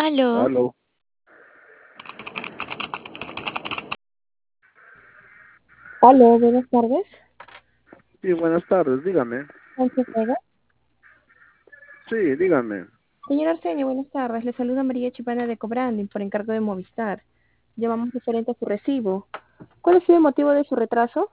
Aló, Aló. Aló, buenas tardes. Sí, buenas tardes, dígame. Sánchez Vega. Sí, dígame. Señor Arsenio, buenas tardes. Le saluda María Chipana de Cobranding por encargo de Movistar. Llamamos referente a su recibo. ¿Cuál ha sido el motivo de su retraso?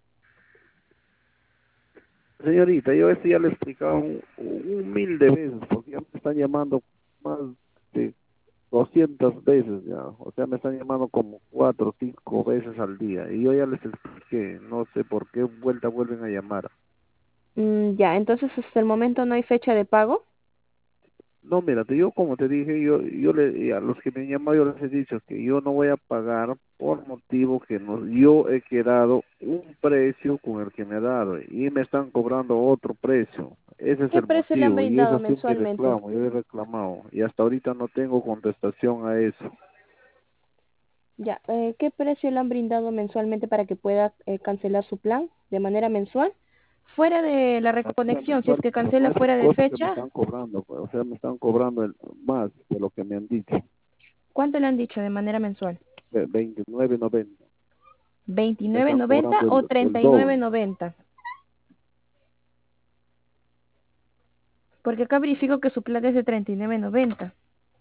Señorita, yo esto ya le he explicado un mil de veces, porque ya me están llamando más de 200 veces ya. O sea, me están llamando como 4 o 5 veces al día. Y yo ya les expliqué, no sé por qué vuelven a llamar. Ya, entonces hasta el momento no hay fecha de pago. No, mírate, yo como te dije, y a los que me han llamado yo les he dicho que yo no voy a pagar por motivo que no, yo he quedado un precio con el que me he dado y me están cobrando otro precio. Ese es ¿Qué el precio le han motivo y brindado eso siempre mensualmente? reclamo, yo he reclamado y hasta ahorita no tengo contestación a eso. Ya, ¿qué precio le han brindado mensualmente para que pueda cancelar su plan de manera mensual? Fuera de la Factura reconexión, si es mensual, que pero no cancela es el fuera de costo que me fecha, están cobrando, pues, o sea, me están cobrando más de lo que me han dicho, ¿cuánto le han dicho de manera mensual? de 29.90, me ¿29 están 90 cobrando o el 39 doble. 90? Porque acá verifico que su plan es de 39.90.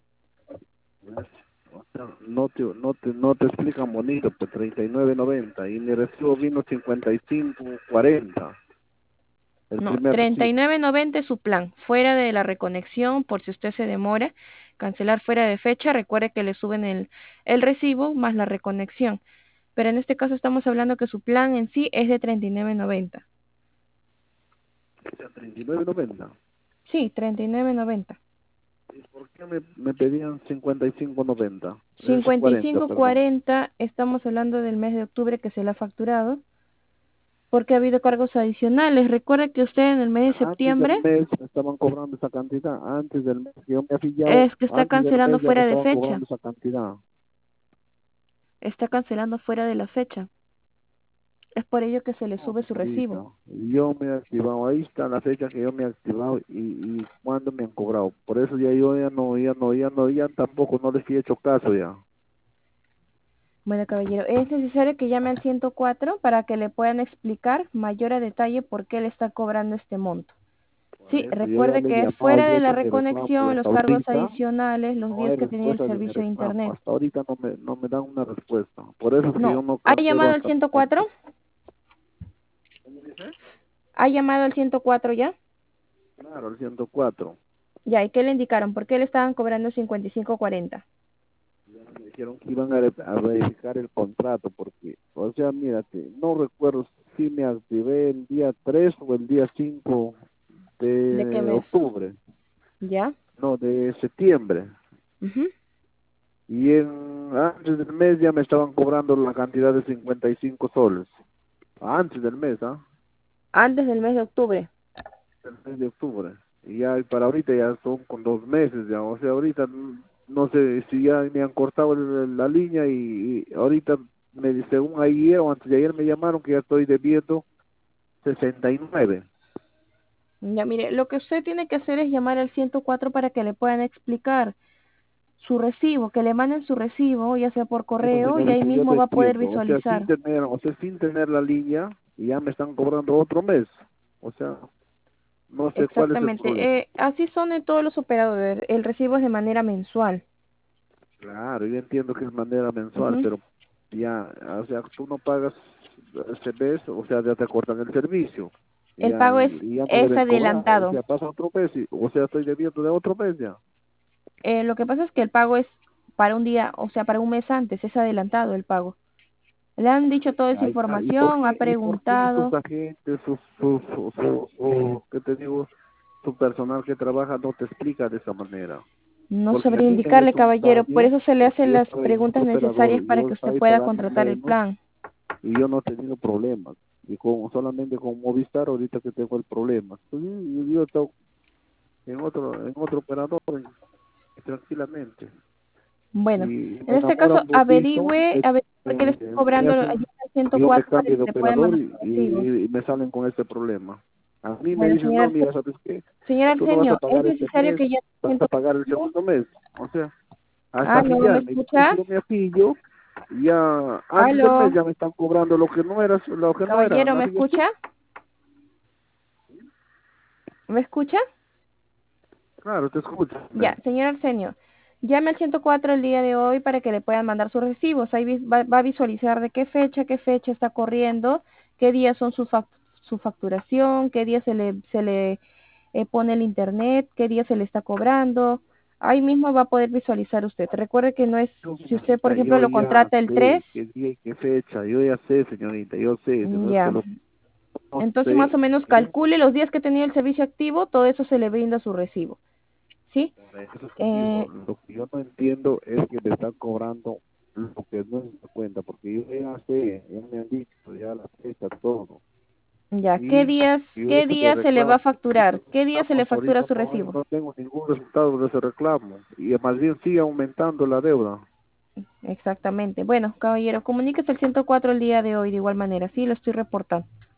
O sea, no te explican bonito, pues 39.90 y mi recibo vino 55.40, el No, primer recibo. 39.90 es su plan, fuera de la reconexión, por si usted se demora, cancelar fuera de fecha, recuerde que le suben el recibo más la reconexión. Pero en este caso estamos hablando que su plan en sí es de 39.90. O sea, 39.90. Sí, 39.90. ¿Y por qué me pedían 55.90? Cincuenta y 40, cinco perdón. cuarenta estamos hablando del mes de octubre que se le ha facturado, porque ha habido cargos adicionales. Recuerde que usted en el mes de Antes del septiembre mes me estaban cobrando esa cantidad, antes del mes que yo me he afiliado, es que está antes del cancelando mes ya me fuera de estaban fecha. cobrando esa cantidad. Está cancelando fuera de la fecha. Es por ello que se le No, sube su señorita, recibo. yo me he activado, ahí está la fecha que yo me he activado y cuándo me han cobrado. Por eso ya yo ya tampoco no les he hecho caso ya. Bueno, caballero, es necesario que llame al 104 para que le puedan explicar mayor a detalle por qué le está cobrando este monto. Por Sí, eso yo ya recuerde le he que es llamado fuera y he de la hecho mi reclamo y reconexión, los hasta cargos ahorita adicionales, los no días hay que tenía el respuesta de mi servicio de reclamo. internet. Hasta ahorita no me dan una respuesta. Por eso es que yo No, no ¿ha cancelo llamado al hasta el 104? momento. ¿Cómo dice? ¿Ha llamado al 104 ya? Claro, el 104. Ya, ¿y qué le indicaron? ¿Por qué le estaban cobrando 55.40? Ya me dijeron que iban a verificar el contrato porque, o sea, mírate, no recuerdo si me activé el día 3 o el día 5 ¿De qué de mes? octubre, ¿Ya? no, de septiembre. Ujú. Y antes del mes ya me estaban cobrando la cantidad de 55 soles. Antes del mes, ¿ah? Antes del mes de octubre. El mes de octubre. Y ya para ahorita ya son con 2 meses ya. O sea, ahorita no sé si ya me han cortado la línea y ahorita según ayer o antes de ayer me llamaron que ya estoy debiendo 69. Ya, mire, lo que usted tiene que hacer es llamar al 104 para que le puedan explicar su recibo, que le manden su recibo, ya sea por Bueno, correo, y ahí señorita, yo mismo te va a poder entiendo. visualizar. O sea, sin tener la línea y ya me están cobrando otro mes. O sea, no sé cuál es el Exactamente. problema. Así son en todos los operadores. El recibo es de manera mensual. Claro, yo entiendo que es manera mensual, Ujú. pero ya, o sea, tú no pagas este mes, o sea, ya te cortan el servicio, El ya, pago y ya no es deben cobrar, o adelantado. sea, pasa otro mes, o sea, estoy debiendo de otro mes ya. Lo que pasa es que el pago es para un día, o sea, para un mes antes, es adelantado el pago. Le han dicho toda esa Ahí está. información, ha Y por qué sus preguntado, agentes, ¿qué te digo? Su personal que trabaja no te explica de esa manera? no Porque a sabría mí me han indicarle, hecho un caballero, por daño, eso se le porque hacen yo las estaba en preguntas otro necesarias operador, para yo que usted estaba pueda pagando contratar el menos plan. y yo no he tenido problemas. Y solamente con Movistar ahorita que tengo el problema. Pues, yo estoy en otro operador tranquilamente. Bueno, Y en me este caso enamoran bonito, averigüe por qué le está me cobrando allí hacen al que yo 104 me para cambie de que le pueda operador mandar su recibo. y me salen con este problema. A mí me Bueno, dicen, no, mira, ¿sabes qué? señor Tú no vas a Arsenio, es pagar este necesario mes, que ya vas a pagar el segundo mes. O sea. hasta Aló, ¿me afiliarme. escucha? Yo me afilio, ya antes del mes Aló, ya me están cobrando lo que no era caballero, la ¿me afiliación. escucha? ¿Me escucha? Claro, te escucho. Ya, señor Arsenio, llame al 104 el día de hoy para que le puedan mandar sus recibos. Ahí va a visualizar de qué fecha está corriendo, qué días son su facturación, qué día se le pone el internet, qué día se le está cobrando. Ahí mismo va a poder visualizar usted. Recuerde que no es, si usted, por Señorita, ejemplo, yo lo ya contrata el sé 3, qué día y qué fecha, yo ya sé, señorita, yo sé, no es que ya. no Entonces, más o sé, menos calcule los días que tenía el servicio activo, todo eso se le brinda su recibo. ¿Sí? por eso te digo, Eh, lo que yo no entiendo es que me están cobrando lo que no es la cuenta, porque yo ya sé, ya me han dicho, ya la fecha, todo, Ya, y yo qué eso le día se le va reclamo. a facturar? ¿Qué día se le factura Ahorita su no, recibo? no tengo ningún resultado de ese reclamo, y más bien sigue aumentando la deuda. Exactamente. Bueno, caballero, comuníquese al 104 el día de hoy de igual manera. Sí, lo estoy reportando.